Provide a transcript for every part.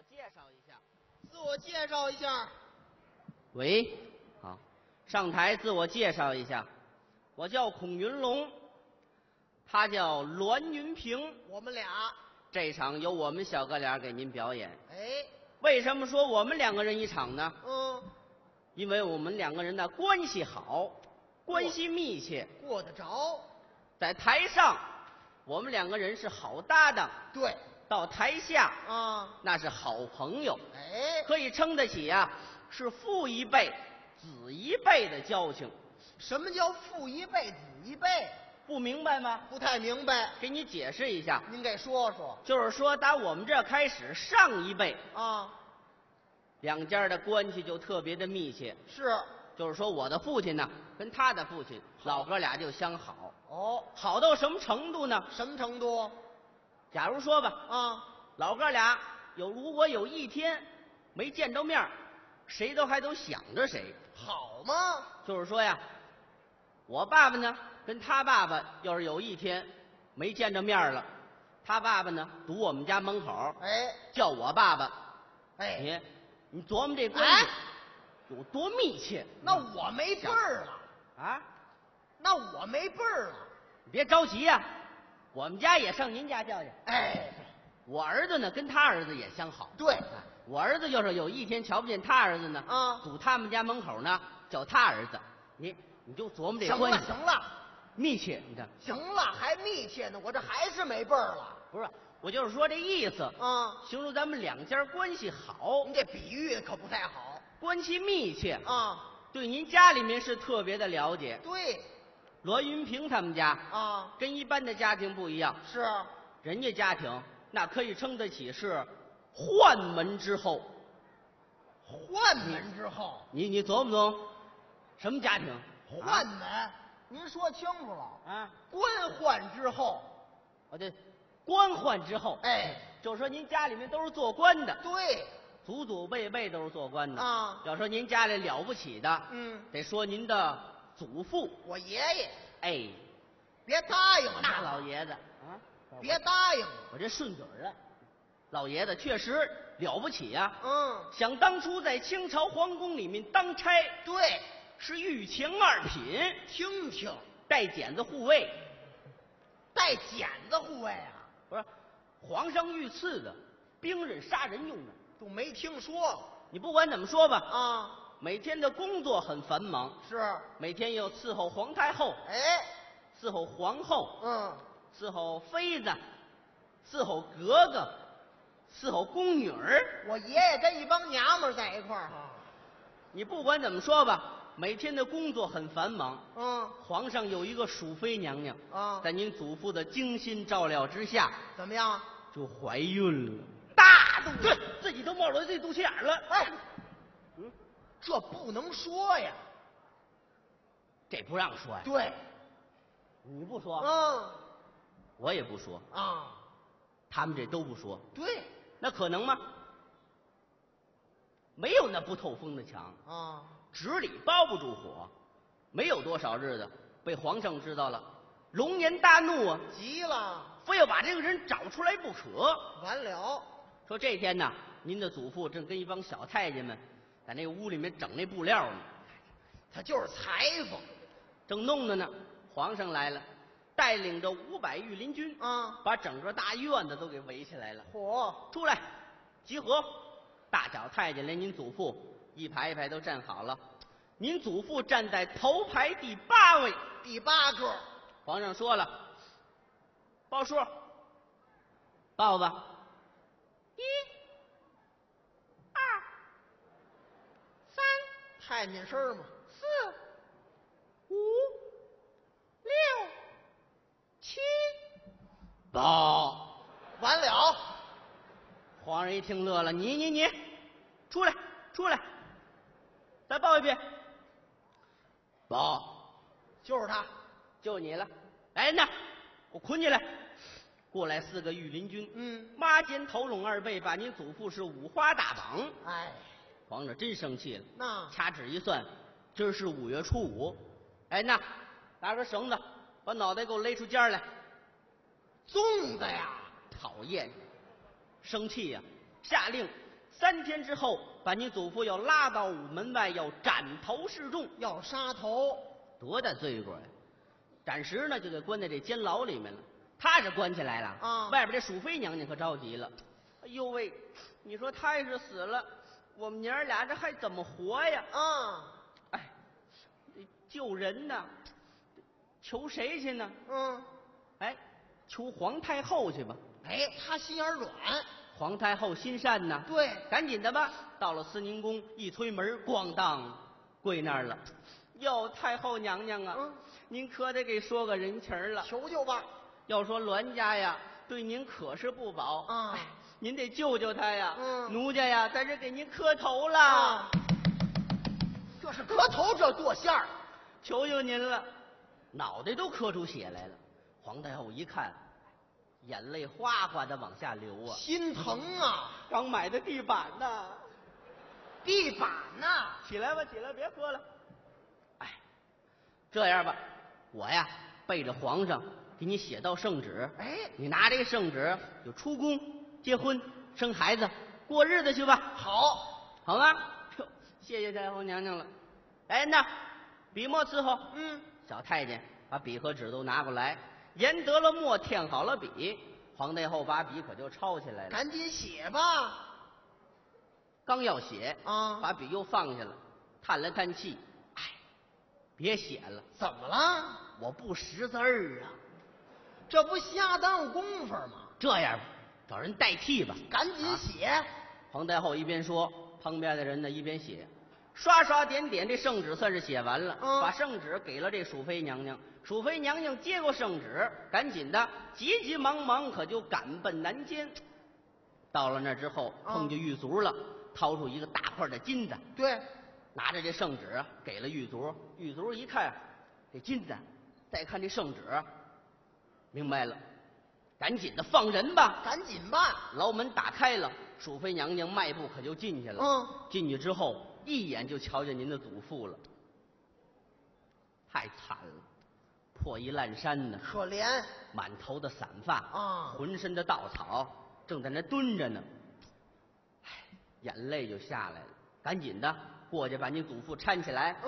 介绍一下。 自我介绍一下。 喂，好，上台自我介绍一下，我叫孔云龙，他叫栾云平。 我们俩， 这场由我们小哥俩给您表演。 哎， 为什么说我们两个人一场呢？ 嗯， 因为我们两个人的关系好，关系密切， 过得着。 在台上我们两个人是好搭档， 对， 到台下啊， 那是好朋友， 哎， 可以称得起呀，是父一辈子一辈的交情。 什么叫父一辈子一辈？ 不明白吗？ 不太明白， 给你解释一下， 您给说说。 就是说打我们这开始，上一辈啊， 两家的关系就特别的密切。 是， 就是说我的父亲呢跟他的父亲老哥俩就相好， 哦， 好到什么程度呢？ 什么程度？ 假如说吧， 啊， 老哥俩如果有一天没见着面，谁还都想着谁。 好吗？ 就是说呀，我爸爸呢跟他爸爸要是有一天没见着面了，他爸爸呢堵我们家门口， 哎， 叫我爸爸， 哎， 你琢磨这关系有多密切？ 那我没辈儿了啊， 那我没辈儿了。 你别着急呀，我们家也上您家叫去。 哎， 我儿子呢跟他儿子也相好， 对， 我儿子要是有一天瞧不见他儿子呢， 啊， 堵他们家门口呢，叫他儿子，你就琢磨这行关系， 了行了密切，你看行了，还密切呢，我这还是没辈儿了。 不是？我就是说这意思， 啊， 形容咱们两家关系好， 您这比喻可不太好关系密切， 啊。 对您家里面是特别的了解。 对罗云平他们家啊， 跟一般的家庭不一样， 是人家家庭那可以称得起是换门之后。 换门之后， 你琢磨琢磨，什么家庭？ 换门，您说清楚了啊？ 官换之后， 这官换之后， 哎， 就是说您家里面都是做官的， 对祖祖辈辈都是做官的啊。 要说您家里了不起的，得说您的祖父， 我爷爷。 哎， 别答应了， 那老爷子啊， 别答应了。 我这顺嘴儿啊，老爷子确实了不起呀。想当初在清朝皇宫里面当差， 对， 是御前二品， 听听， 带剪子护卫， 带剪子护卫啊？ 不是，皇上御赐的，兵刃杀人用的， 都没听说你不管怎么说吧， 啊。 每天的工作很繁忙， 是， 每天要伺候皇太后， 哎， 伺候皇后，伺候妃子，伺候格格，伺候宫女儿。 我爷爷跟一帮娘们在一块儿哈。 你不管怎么说吧，每天的工作很繁忙。皇上有一个淑妃娘娘啊， 在您祖父的精心照料之下， 怎么样？ 就怀孕了， 大肚子， 自己都冒着自己肚脐眼了。 哎，这不能说呀。 这不让说呀？ 对， 你不说，我也不说啊， 他们这都不说。 对， 那可能吗？没有那不透风的墙啊， 纸里包不住火。没有多少日子，被皇上知道了，龙颜大怒啊， 急了， 非要把这个人找出来不可。 完了， 说这天呢，您的祖父正跟一帮小太监们在那个屋里面整那布料呢， 他就是裁缝， 正弄着呢。皇上来了，带领着500御林军啊， 把整个大院子都给围起来了。 嚯， 出来，集合！大小太监连您祖父一排一排都站好了，您祖父站在头排第8位， 第8个。 皇上说了，报数，报吧。1、2、3， 太监声嘛。 4、5、6、7，报。 完了。 皇上一听乐了，你，出来，再报一遍。报， 就是他， 就你了。来人呐，给我捆起来！过来4个御林军，抹肩头拢2背，把您祖父是五花大绑。 哎， 皇上真生气了， 那掐指一算，今儿是5月初5。哎，那拿根绳子，把脑袋给我勒出尖来。 粽子呀！ 讨厌，生气呀！下令 3天之后，把你祖父要拉到午门外，要斩头示众， 要杀头。 多大罪过呀！暂时呢就给关在这监牢里面了。他是关起来了啊， 外边这淑妃娘娘可着急了。哎呦喂，你说他要是死了，我们娘俩这还怎么活呀？ 啊， 哎，救人呢，求谁去呢？哎，求皇太后去吧。 哎，他心眼软。 皇太后心善呐， 对， 赶紧的吧。到了思宁宫，一推门，咣当，跪那儿了。哟，太后娘娘啊，您可得给说个人情了。 求求吧。 要说栾家呀，对您可是不薄啊， 哎，您得救救他呀。奴家呀，在这给您磕头了。 啊，这是磕头，这剁馅儿， 求求您了，脑袋都磕出血来了。皇太后一看，眼泪哗哗的往下流啊， 心疼啊！ 刚买的地板呢， 地板呢？ 起来吧，起来，别喝了。哎，这样吧，我呀背着皇上给你写道圣旨， 哎， 你拿这个圣旨就出宫结婚生孩子过日子去吧。 好， 好吗？哟，谢谢太后娘娘了。来人呐，笔墨伺候。小太监把笔和纸都拿过来，研得了墨，添好了笔。皇太后把笔可就抄起来了， 赶紧写吧。 刚要写啊， 把笔又放下了，叹了叹气，哎，别写了。 怎么了？ 我不识字儿啊。 这不瞎耽误功夫吗？ 这样吧，找人代替吧。 赶紧写。 皇太后一边说，旁边的人呢一边写，刷刷点点，这圣旨算是写完了。把圣旨给了这淑妃娘娘。淑妃娘娘接过圣旨，赶紧的急急忙忙可就赶奔南监。到了那之后，碰见狱卒了，掏出一个大块的金子， 对， 拿着这圣旨给了狱卒。狱卒一看这金子，再看这圣旨，明白了，赶紧的放人吧。 赶紧吧。 牢门打开了，淑妃娘娘迈步可就进去了。进去之后一眼就瞧见您的祖父了，太惨了，破衣烂衫呢， 可怜， 满头的散发啊， 浑身的稻草，正在那蹲着呢。唉，眼泪就下来了，赶紧的过去把你祖父搀起来。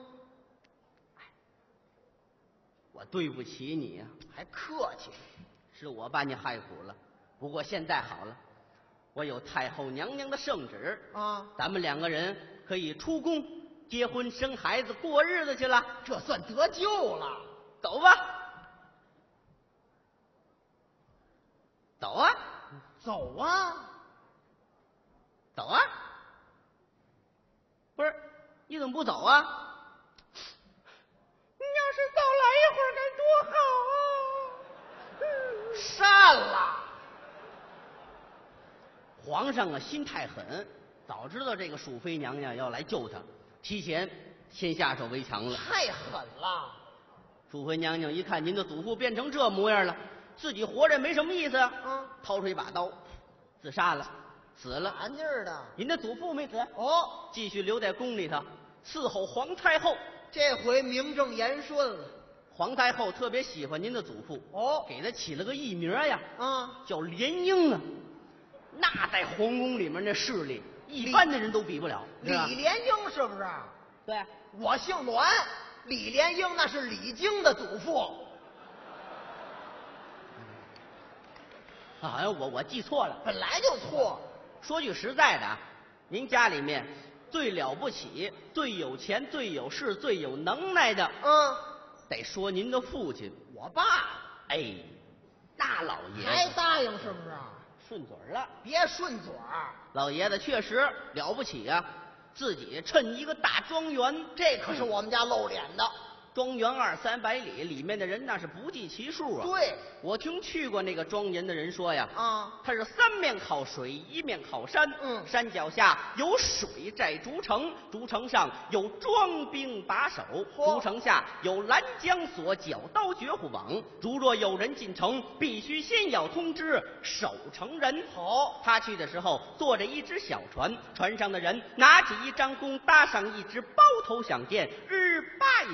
我对不起你呀， 还客气， 是我把你害苦了。不过现在好了，我有太后娘娘的圣旨啊， 咱们2个人可以出宫结婚生孩子过日子去了， 这算得救了。 走吧，走啊， 走啊， 走啊！不是，你怎么不走啊？你要是早来一会儿该多好啊！ 善了。 皇上啊，心太狠，早知道这个淑妃娘娘要来救他，提前先下手为强了。 太狠了。 淑妃娘娘一看您的祖父变成这模样了，自己活着没什么意思啊，掏出一把刀，自杀了，死了。 安劲儿的。 您的祖父没死哦， 继续留在宫里头伺候皇太后。 这回名正言顺了。 皇太后特别喜欢您的祖父，给他起了个艺名呀，叫联英啊。那在皇宫里面那势力，一般的人都比不了。 李莲英是不是？ 对， 我姓栾，李莲英那是李菁的祖父。 好像我记错了， 本来就错。 说句实在的啊，您家里面最了不起、最有钱、最有势、最有能耐的，得说您的父亲， 我爸。 哎，那老爷子还答应是不是？ 顺嘴了， 别顺嘴儿。 老爷子确实了不起啊，自己趁一个大庄园， 这可是我们家露脸的。 庄园2、300里，里面的人那是不计其数啊。 对， 我听去过那个庄园的人说呀，它是3面靠水，1面靠山，山脚下有水寨竹城，竹城上有庄兵把守，竹城下有拦江索、绞刀绝户网。如若有人进城，必须先要通知守城人。 好， 他去的时候坐着一只小船，船上的人拿起一张弓，搭上一支包头响箭，日叭一声。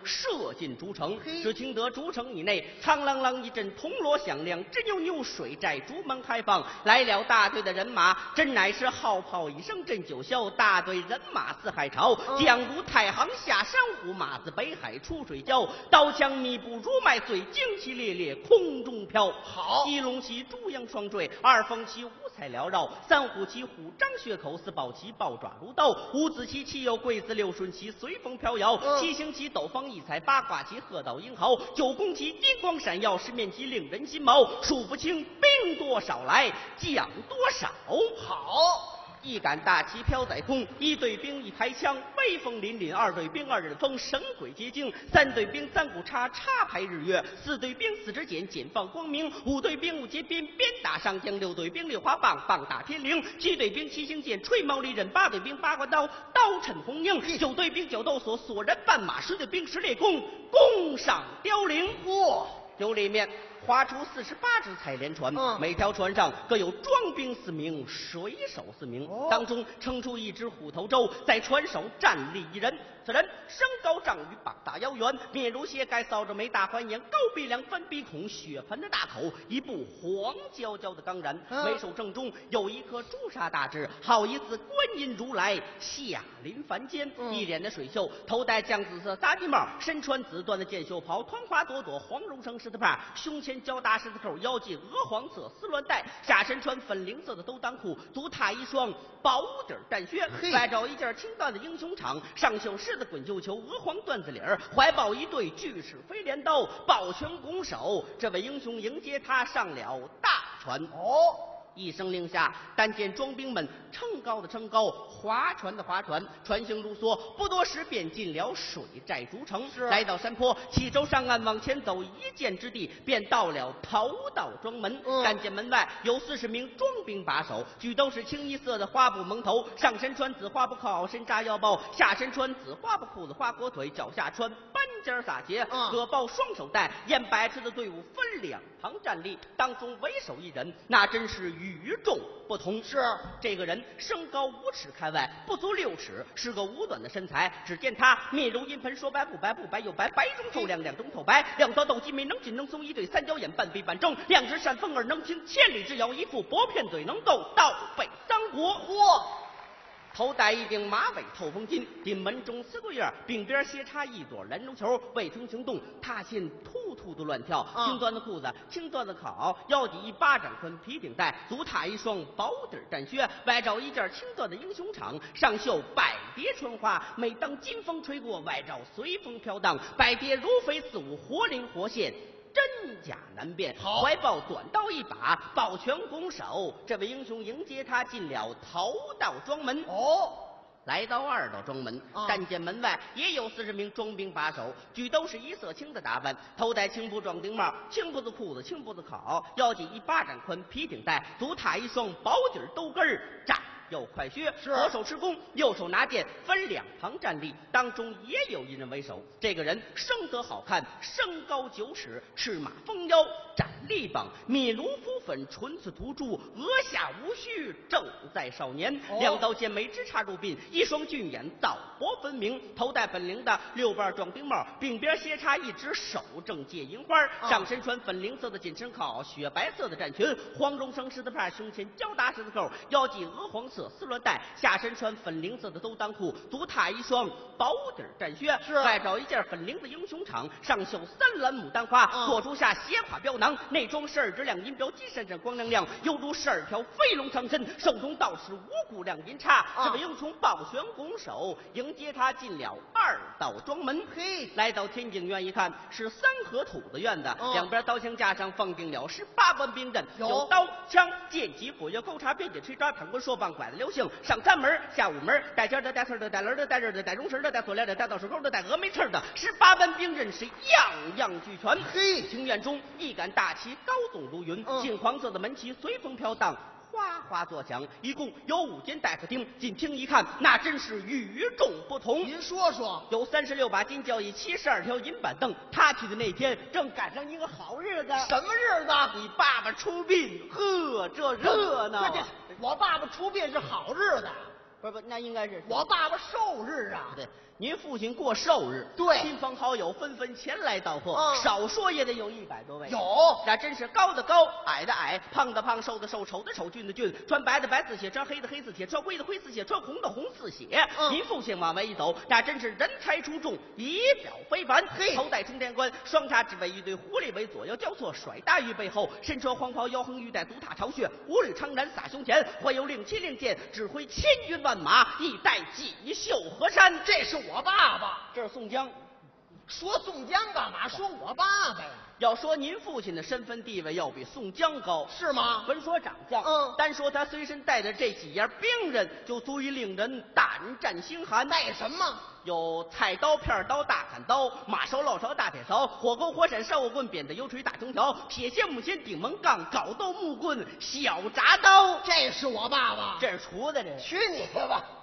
射进诸城。只听得诸城以内苍啷啷一阵铜锣响亮，真有牛水寨朱门开放，来了大队的人马，真乃是号炮一声震九霄，大队人马四海潮，江湖太行下山虎，马自北海出水礁，刀枪密布如麦穗，旌旗猎猎空中飘。 好， 一龙旗猪羊双缀，二凤旗五彩缭绕，三虎旗虎张血口，四宝旗抱爪如刀，五子旗旗有桂子，六顺旗随风飘摇，七星旗斗方异彩，八卦旗鹤倒英豪，九宫旗金光闪耀，十面旗令人心毛，数不清兵多少来，将多少。 好。 一杆大旗飘在空，一队兵一抬枪，威风凛凛；二队兵二人风，神鬼结晶；三队兵三股叉，叉排日月；四队兵四支箭，箭放光明；五队兵五节鞭，鞭打上江；六队兵六花棒，棒打天灵；七队兵七星剑，吹毛利刃；八队兵八关刀，刀趁红缨；九队兵九斗索，索人绊马；十队兵十列弓，弓上凋零。 嚯！ 有里面划出48只彩莲船，每条船上各有庄兵4名，水手4名，当中撑出一只虎头舟，在船首站立一人。此人身高丈余，膀大腰圆，面如斜盖，扫着眉，大环眼，高鼻梁，翻鼻孔，血盆的大口，一部黄焦焦的钢髯，眉首正中有一颗朱砂大痣，好一似观音如来下临凡间，一脸的水袖，头戴酱紫色搭金帽，身穿紫缎的箭袖袍，团花朵朵黄绒绳狮子帕，胸前交搭狮子扣，腰系鹅黄色丝鸾带，下身穿粉菱色的兜裆裤，足踏一双薄底战靴，外罩一件青缎的英雄氅，上绣狮子滚绣球，鹅黄缎子领儿，怀抱一对巨齿飞镰刀，抱拳拱手。这位英雄迎接他上了大船。一声令下，但见庄兵们撑高的撑高，划船的划船，船行如梭，不多时便进了水寨竹城。来到山坡，弃舟上岸，往前走一箭之地，便到了头道庄门。但见门外有40名庄兵把守，俱都是清一色的花布蒙头，上身穿紫花布靠身扎腰包，下身穿紫花布裤子花裹腿，脚下穿斑尖撒鞋，各抱双手带，沿百尺的队伍分两旁站立，当中为首一人，那真是与众不同。 是这个人身高5尺开外，不足6尺，是个五短的身材。只见他面如银盆，说白不白，不白又白，白中透亮，亮中透白，两条斗鸡眉，能紧能松，一对三角眼，半飞半睁，两只扇风耳能听千里之遥，一副薄片嘴能够倒背三国。头戴一顶马尾透风巾，顶门中4个月，鬓边斜插一朵蓝绒球，未曾行动，踏线突突的乱跳，青缎的裤子，青缎的考，腰系一巴掌宽皮顶带，足踏一双薄底战靴，外罩一件青缎的英雄氅，上绣百蝶穿花，每当金风吹过，外罩随风飘荡，百蝶如飞似舞，活灵活现，真假难辨。怀抱短刀一把，抱拳拱手。这位英雄迎接他进了头道庄门。来到2道庄门，但见门外也有40名庄兵把守，俱都是一色青的打扮，头戴青布壮丁帽，青布子裤子，青布子考，腰系一巴掌宽皮顶带，足踏一双薄底兜跟儿，站右快靴，左手持弓，右手拿剑，分两旁站立，当中也有一人为首。这个人生得好看，身高9尺，赤马丰腰，斩立膀，面如敷粉，唇似涂朱，额下无须，正在少年。两道剑眉直插入鬓，一双俊眼，枣脖分明，头戴本领的6瓣壮丁帽，鬓边斜插一只手正借银花，上身穿粉菱色的紧身靠，雪白色的战裙，黄绒绳狮子帕，胸前交搭狮子扣，腰系鹅黄色丝鸾带，下身穿粉菱色的兜裆裤，足踏一双薄底战靴，外罩一件粉菱的英雄氅，上绣3篮牡丹花，左足下斜挎标囊，内装12只亮银标，金闪闪光亮亮，犹如12条飞龙长身，手中倒持5股亮银叉。这位英雄抱拳拱手迎接他进了2道庄门。来到天井院一看，是3合土的院子，两边刀枪架上放定了18般兵刃，有刀枪剑戟斧钺钩叉鞭锏锤抓躺棍槊棒拐子流星，上3门下5门，带尖的带刺的带轮的带刃的带绒绳的带锁链的带倒手钩的带峨眉刺的18般兵刃是样样俱全。庭院中一杆大旗高耸如云，金黄色的门旗随风飘荡，哗哗作响，一共有5间大客厅。进厅一看，那真是与众不同。 您说说， 有36把金交椅，72条银板凳。他去的那天正赶上一个好日子。 什么日子？ 你爸爸出殡，呵，这热闹。 我爸爸出殡是好日子。 不，那应该是我爸爸寿日啊。 对， 您父亲过寿日， 对， 亲朋好友纷纷前来道贺，少说也得有100多位。 有， 那真是高的高，矮的矮，胖的胖，瘦的瘦，丑的丑，俊的俊，穿白的白似血，穿黑的黑似血，穿灰的灰似血，穿红的红似血。您父亲往外一走，那真是人才出众，仪表非凡。头戴冲天冠，双叉之尾一对狐狸尾左右交错，甩大于背后，身穿黄袍，腰横玉带，足踏朝穴，五履长髯洒胸前，怀有令旗令箭，指挥千军万马，一代锦绣河山。 这是我爸爸， 这是宋江。 说宋江干嘛？说我爸爸呀？ 要说您父亲的身份地位要比宋江高， 是吗？ 甭说长相，单说他随身带的这几样兵刃，就足以令人胆战心寒。 带什么？ 有菜刀、片刀、大砍刀、马勺、烙勺、大铁勺、火钩、火闪、烧火棍、扁担、油锤、大中条、铁锨、木锨、顶门杠、镐斗、木棍、小铡刀。 这是我爸爸， 这是厨子，这去你的吧！